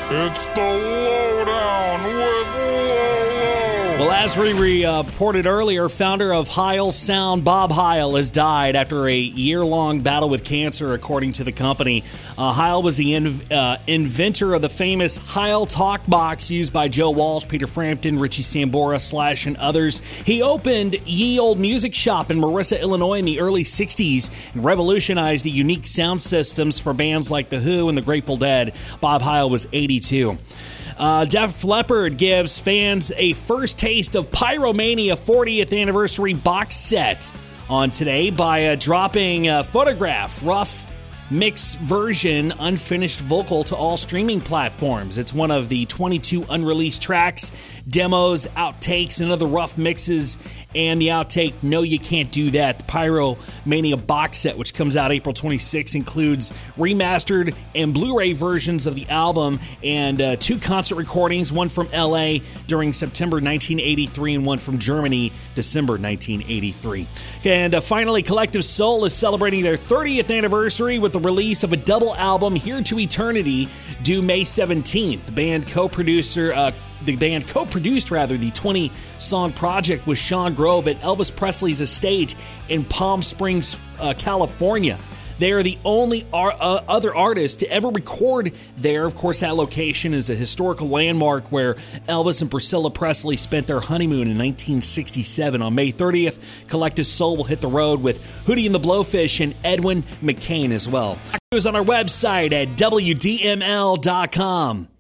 It's the Lowdown with Lolo. Well, as we reported earlier, founder of Heil Sound, Bob Heil, has died after a year-long battle with cancer, according to the company. Heil was the inventor of the famous Heil Talk Box used by Joe Walsh, Peter Frampton, Richie Sambora, Slash, and others. He opened Ye Old Music Shop in Marissa, Illinois in the early 60s and revolutionized the unique sound systems for bands like The Who and The Grateful Dead. Bob Heil was 82. Def Leppard gives fans a first taste of Pyromania 40th anniversary box set on today by dropping Photograph, rough mix version, unfinished vocal to all streaming platforms. It's one of the 22 unreleased tracks, demos, outtakes, and other rough mixes, and the outtake, No You Can't Do That. The Pyromania box set, which comes out April 26, includes remastered and Blu-ray versions of the album and 2 concert recordings, one from LA during September 1983 and one from Germany, December 1983. And finally, Collective Soul is celebrating their 30th anniversary with the release of a double album, Here to Eternity, due May 17th. The band co-produced the 20-song project with Sean Grove at Elvis Presley's estate in Palm Springs, California. They are the only other artists to ever record there. Of course, that location is a historical landmark where Elvis and Priscilla Presley spent their honeymoon in 1967. On May 30th, Collective Soul will hit the road with Hootie and the Blowfish and Edwin McCain as well. News on our website at WDML.com.